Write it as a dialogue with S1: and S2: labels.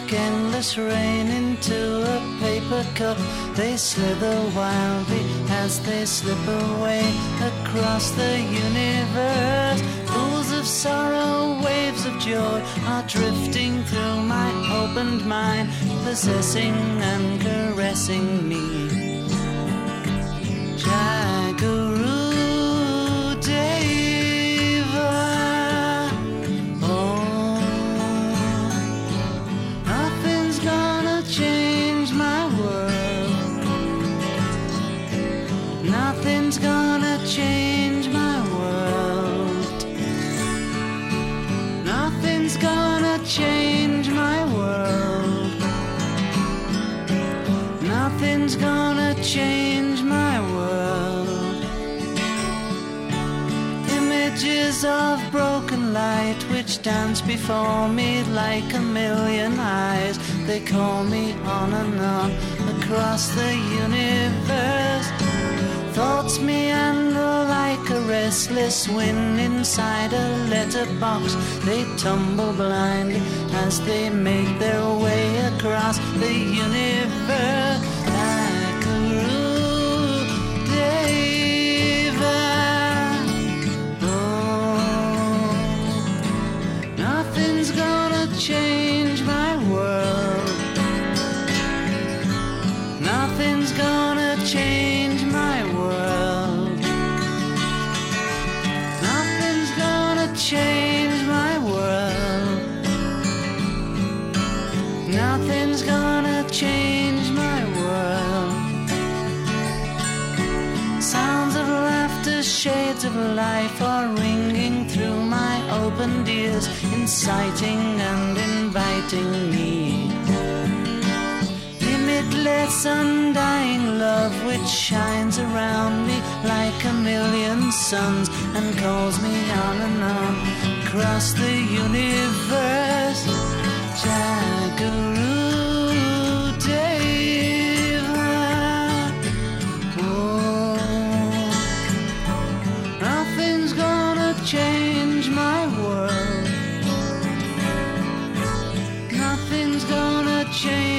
S1: like endless rain into a paper cup. They slither wildly as they slip away across the universe. Pools of sorrow, waves of joy are drifting through my opened mind, possessing and caressing me. Jaguru Deva, oh, nothing's gonna change my world. Nothing's gonna change my world. Nothing's gonna change my world. Nothing's gonna change my world. Images of broken light which dance before me like a million eyes. They call me on and on across the universe. Thoughts meander like a restless wind inside a letterbox. They tumble blindly as they make their way across the universe. Nothing's gonna change my world. Nothing's gonna change my world. Nothing's gonna change my world. Nothing's gonna change my world. Sounds of laughter, shades of life are ringing through my opened ears, inciting and inviting me. Limitless, undying love which shines around me like a million suns and calls me on and on across the universe. Jaguru Deva, oh, nothing's gonna change my world. Nothing's gonna change